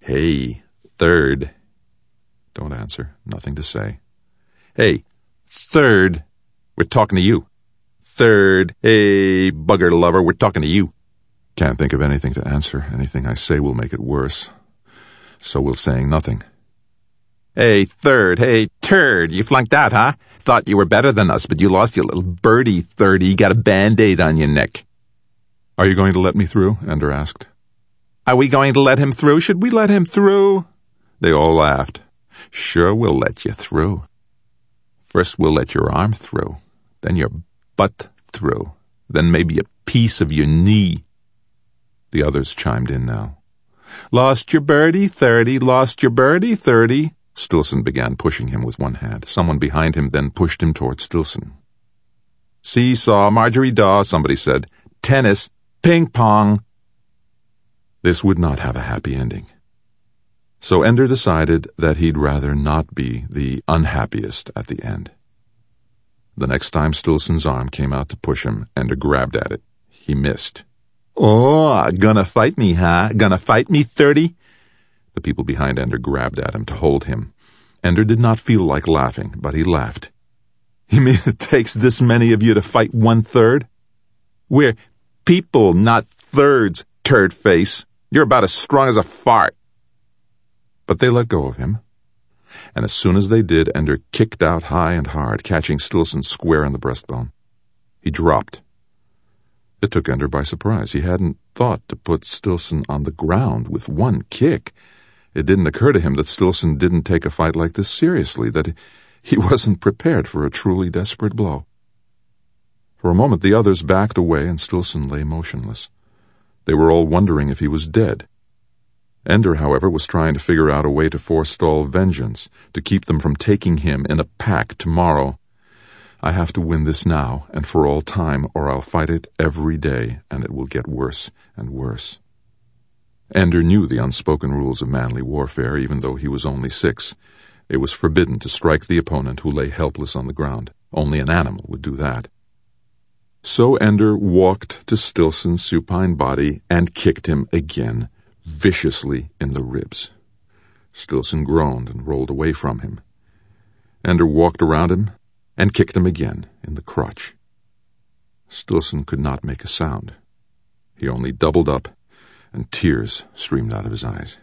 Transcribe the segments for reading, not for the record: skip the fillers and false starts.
Hey, third. Don't answer. Nothing to say. Hey, third. We're talking to you. Third. Hey, bugger lover, we're talking to you. Can't think of anything to answer. Anything I say will make it worse. So will saying nothing. Hey, third. Hey, turd. You flunked out, huh? Thought you were better than us, but you lost your little birdie, thirdie. Got a Band-Aid on your neck. Are you going to let me through? Ender asked. Are we going to let him through? Should we let him through? They all laughed. Sure, we'll let you through. First, we'll let your arm through. Then your butt through. Then maybe a piece of your knee. The others chimed in now. Lost your birdie, 30. Lost your birdie, 30. Stillson began pushing him with one hand. Someone behind him then pushed him toward Stillson. Seesaw, Marjorie Daw, somebody said. Tennis, ping pong. This would not have a happy ending. So Ender decided that he'd rather not be the unhappiest at the end. The next time Stillson's arm came out to push him, Ender grabbed at it. He missed. Oh, gonna fight me, huh? Gonna fight me, 30? The people behind Ender grabbed at him to hold him. Ender did not feel like laughing, but he laughed. You mean it takes this many of you to fight 1/3? We're people, not thirds, turd face. You're about as strong as a fart. But they let go of him. And as soon as they did, Ender kicked out high and hard, catching Stillson square in the breastbone. He dropped. It took Ender by surprise. He hadn't thought to put Stillson on the ground with one kick. It didn't occur to him that Stillson didn't take a fight like this seriously, that he wasn't prepared for a truly desperate blow. For a moment the others backed away and Stillson lay motionless. They were all wondering if he was dead. Ender, however, was trying to figure out a way to forestall vengeance, to keep them from taking him in a pack tomorrow. I have to win this now and for all time, or I'll fight it every day, and it will get worse and worse. Ender knew the unspoken rules of manly warfare, even though he was only 6. It was forbidden to strike the opponent who lay helpless on the ground. Only an animal would do that. So Ender walked to Stillson's supine body and kicked him again, viciously in the ribs. Stillson groaned and rolled away from him. Ender walked around him and kicked him again in the crotch. Stillson could not make a sound. He only doubled up, and tears streamed out of his eyes.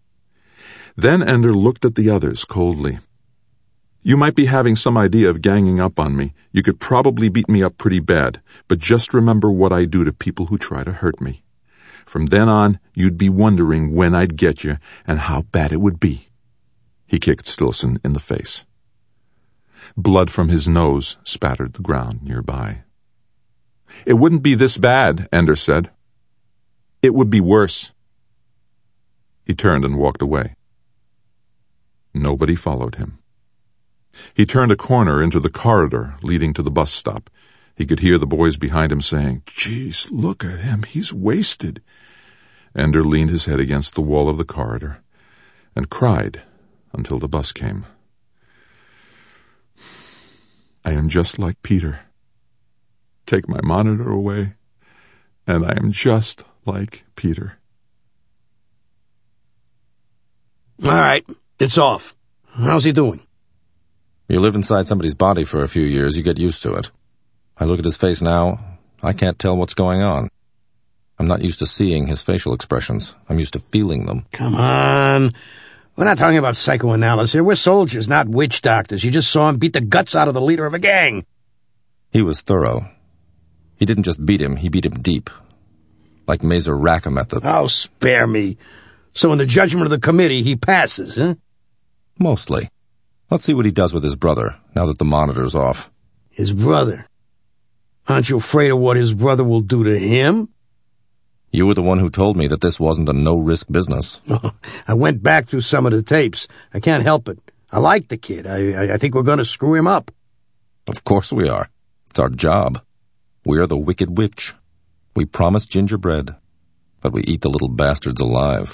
Then Ender looked at the others coldly. You might be having some idea of ganging up on me. You could probably beat me up pretty bad, but just remember what I do to people who try to hurt me. From then on, you'd be wondering when I'd get you and how bad it would be. He kicked Stillson in the face. Blood from his nose spattered the ground nearby. It wouldn't be this bad, Ender said. It would be worse. He turned and walked away. Nobody followed him. He turned a corner into the corridor leading to the bus stop. He could hear the boys behind him saying, "Geez, look at him, he's wasted." Ender leaned his head against the wall of the corridor and cried until the bus came. I am just like Peter. Take my monitor away, and I am just like Peter. All right, it's off. How's he doing? You live inside somebody's body for a few years, you get used to it. I look at his face now, I can't tell what's going on. I'm not used to seeing his facial expressions. I'm used to feeling them. Come on. We're not talking about psychoanalysis here. We're soldiers, not witch doctors. You just saw him beat the guts out of the leader of a gang. He was thorough. He didn't just beat him, he beat him deep. Like Mazer Rackham at the... Oh, spare me. So in the judgment of the committee, he passes, huh? Mostly. Let's see what he does with his brother, now that the monitor's off. His brother? Aren't you afraid of what his brother will do to him? You were the one who told me that this wasn't a no-risk business. I went back through some of the tapes. I can't help it. I like the kid. I think we're going to screw him up. Of course we are. It's our job. We're the Wicked Witch. We promise gingerbread, but we eat the little bastards alive.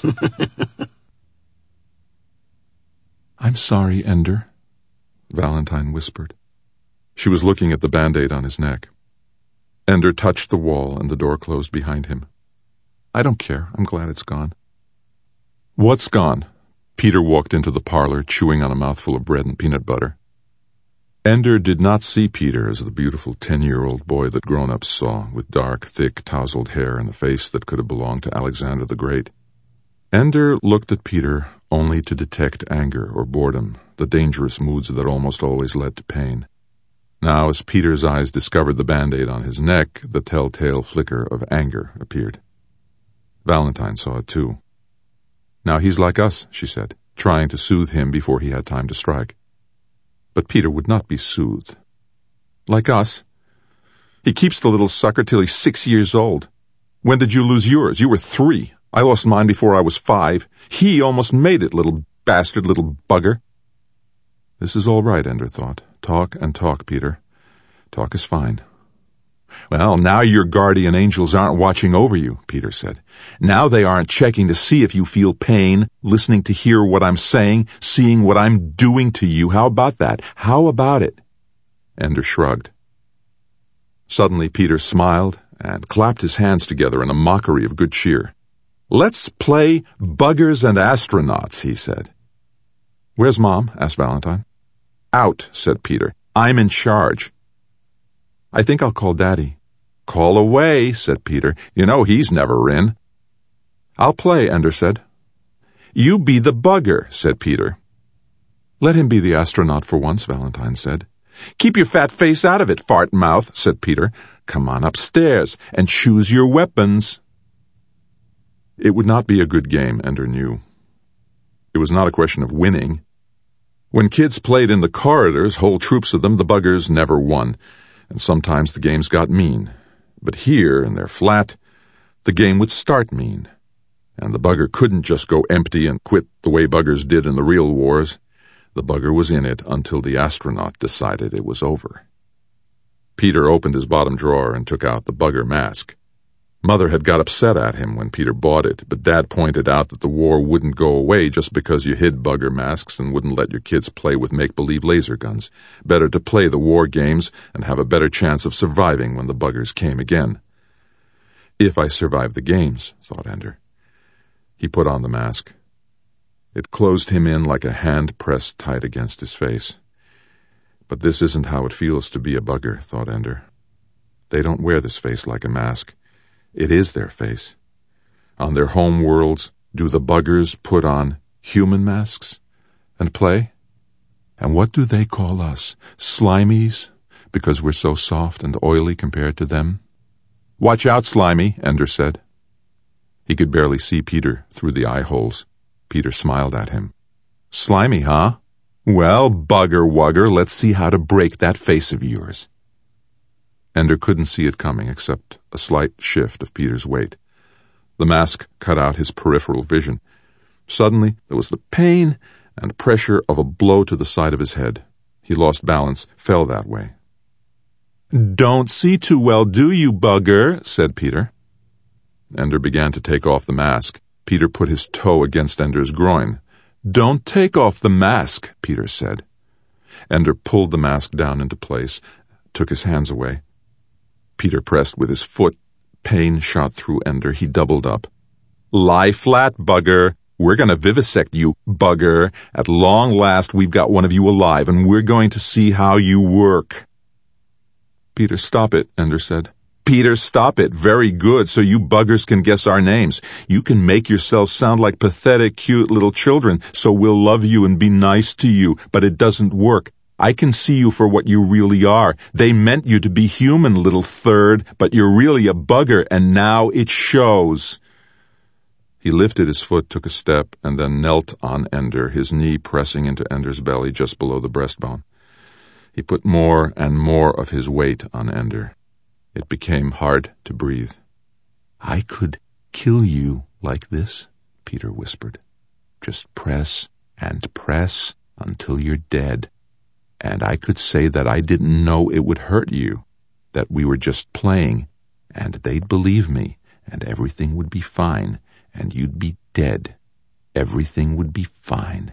I'm sorry, Ender, Valentine whispered. She was looking at the Band-Aid on his neck. Ender touched the wall and the door closed behind him. I don't care. I'm glad it's gone. What's gone? Peter walked into the parlor, chewing on a mouthful of bread and peanut butter. Ender did not see Peter as the beautiful 10-year-old boy that grown-ups saw, with dark, thick, tousled hair and a face that could have belonged to Alexander the Great. Ender looked at Peter only to detect anger or boredom, the dangerous moods that almost always led to pain. Now, as Peter's eyes discovered the Band-Aid on his neck, the telltale flicker of anger appeared. Valentine saw it too. "Now he's like us," she said, trying to soothe him before he had time to strike. But Peter would not be soothed. "Like us? He keeps the little sucker till he's 6 years old. When did you lose yours? You were 3. I lost mine before I was 5. He almost made it, little bastard, little bugger." This is all right, Ender thought. Talk and talk, Peter. Talk is fine. "Well, now your guardian angels aren't watching over you," Peter said. "Now they aren't checking to see if you feel pain, listening to hear what I'm saying, seeing what I'm doing to you. How about that? How about it?" Ender shrugged. Suddenly Peter smiled and clapped his hands together in a mockery of good cheer. "Let's play buggers and astronauts," he said. "Where's Mom?" asked Valentine. "Out," said Peter. "I'm in charge." "I think I'll call Daddy." "Call away," said Peter. "You know he's never in." "I'll play," Ender said. "You be the bugger," said Peter. "Let him be the astronaut for once," Valentine said. "Keep your fat face out of it, fart mouth," said Peter. "Come on upstairs and choose your weapons." It would not be a good game, Ender knew. It was not a question of winning. When kids played in the corridors, whole troops of them, the buggers never won, and sometimes the games got mean. But here, in their flat, the game would start mean, and the bugger couldn't just go empty and quit the way buggers did in the real wars. The bugger was in it until the astronaut decided it was over. Peter opened his bottom drawer and took out the bugger mask. Mother had got upset at him when Peter bought it, but Dad pointed out that the war wouldn't go away just because you hid bugger masks and wouldn't let your kids play with make-believe laser guns. Better to play the war games and have a better chance of surviving when the buggers came again. "If I survive the games," thought Ender. He put on the mask. It closed him in like a hand pressed tight against his face. But this isn't how it feels to be a bugger, thought Ender. They don't wear this face like a mask. It is their face. On their home worlds, do the buggers put on human masks and play? And what do they call us? Slimies? Because we're so soft and oily compared to them? "Watch out, Slimy," Ender said. He could barely see Peter through the eye holes. Peter smiled at him. "Slimy, huh? Well, bugger-wugger, let's see how to break that face of yours." Ender couldn't see it coming except a slight shift of Peter's weight. The mask cut out his peripheral vision. Suddenly, there was the pain and pressure of a blow to the side of his head. He lost balance, fell that way. "Don't see too well, do you, bugger?" said Peter. Ender began to take off the mask. Peter put his toe against Ender's groin. "Don't take off the mask," Peter said. Ender pulled the mask down into place, took his hands away. Peter pressed with his foot. Pain shot through Ender. He doubled up. "Lie flat, bugger. We're going to vivisect you, bugger. At long last, we've got one of you alive, and we're going to see how you work." "Peter, stop it," Ender said. "Peter, stop it. Very good, so you buggers can guess our names. You can make yourselves sound like pathetic, cute little children, so we'll love you and be nice to you, but it doesn't work. I can see you for what you really are. They meant you to be human, little third, but you're really a bugger, and now it shows." He lifted his foot, took a step, and then knelt on Ender, his knee pressing into Ender's belly just below the breastbone. He put more and more of his weight on Ender. It became hard to breathe. "I could kill you like this," Peter whispered. "Just press and press until you're dead. And I could say that I didn't know it would hurt you, that we were just playing, and they'd believe me, and everything would be fine, and you'd be dead. Everything would be fine."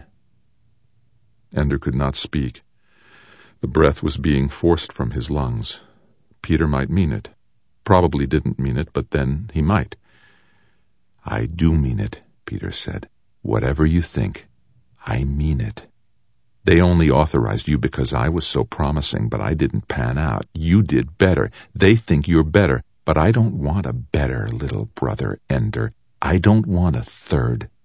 Ender could not speak. The breath was being forced from his lungs. Peter might mean it. Probably didn't mean it, but then he might. "I do mean it," Peter said. Whatever you think, I mean it. They only authorized you because I was so promising, but I didn't pan out. You did better. They think you're better, but I don't want a better little brother Ender. I don't want a third.